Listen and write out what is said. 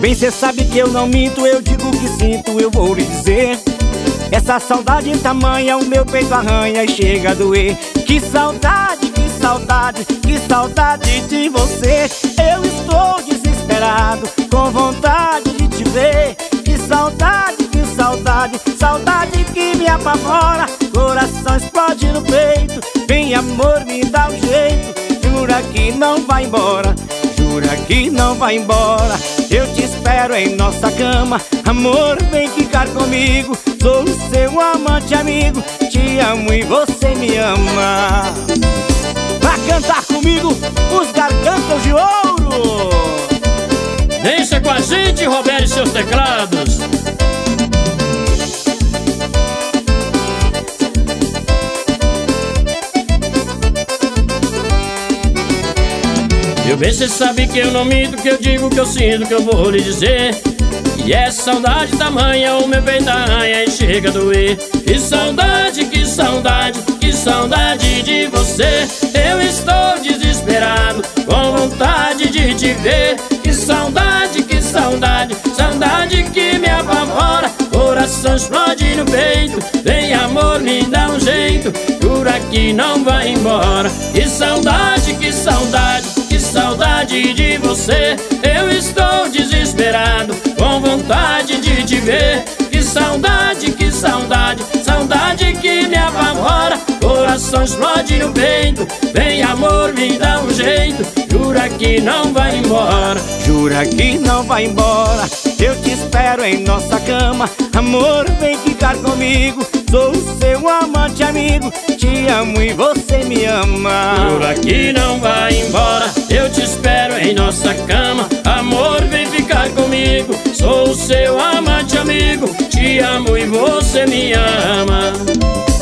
Bem, cê sabe que eu não minto, eu digo o que sinto, eu vou lhe dizer. Essa saudade tamanha, o meu peito arranha e chega a doer. Que saudade, que saudade, que saudade de você. Eu estou desesperado, com vontade de te ver. Que saudade, que saudade, saudade que me apavora. Coração explode no peito, vem amor, me dá um jeito. Jura que não vai embora, jura que não vai embora. Eu te espero em nossa cama, amor, vem ficar comigo. Sou o seu amante amigo, te amo e você me ama. Pra cantar comigo, os Gargantas de Ouro. Deixa com a gente, Roberto, e seus teclados. Meu bem, cê sabe que eu não minto, que eu digo o que eu sinto, que eu vou lhe dizer. E essa saudade tamanha, o meu peito arranha e chega a doer. Que saudade, que saudade, que saudade de você. Eu estou desesperado, com vontade de te ver. Que saudade, que saudade, saudade que me apavora. Coração explode no peito, vem amor, me dá um jeito. Jura que não vai embora. Que saudade, que saudade, que saudade de você. Eu estou desesperado, com vontade de te ver. Que saudade, que saudade, saudade que me apavora. Coração explode no peito, vem amor, me dá um jeito. Jura que não vai embora, jura que não vai embora. Eu te espero em nossa cama, amor, vem ficar comigo. Sou o seu amante amigo, te amo e você me ama. Jura que não vai embora, eu te espero em nossa cama, amor, vem ficar comigo. Sou o seu amante amigo, te amo e você me ama.